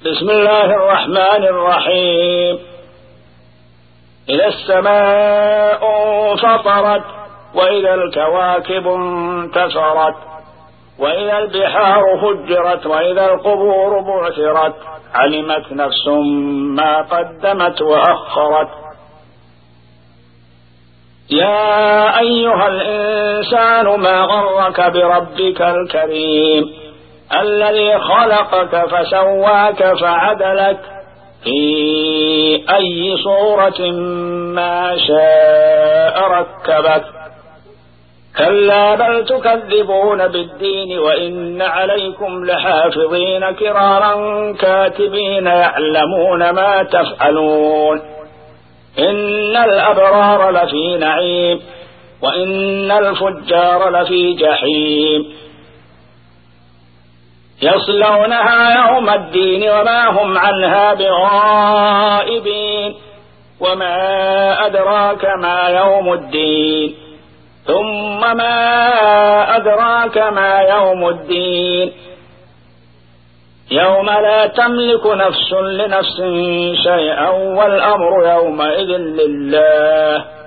بسم الله الرحمن الرحيم. إذا السماء انفطرت وإذا الكواكب انتثرت وإذا البحار فجرت وإذا القبور بعثرت علمت نفس ما قدمت وأخرت. يا أيها الإنسان ما غرك بربك الكريم الذي خلقك فسواك فعدلك في أي صورة ما شاء ركبك. كلا بل تكذبون بالدين وإن عليكم لحافظين كراما كاتبين يعلمون ما تفعلون. إن الأبرار لفي نعيم وإن الفجار لفي جحيم يصلونها يوم الدين وما هم عنها بغائبين. وما أدراك ما يوم الدين ثم ما أدراك ما يوم الدين يوم لا تملك نفس لنفس شيئا والأمر يومئذ لله.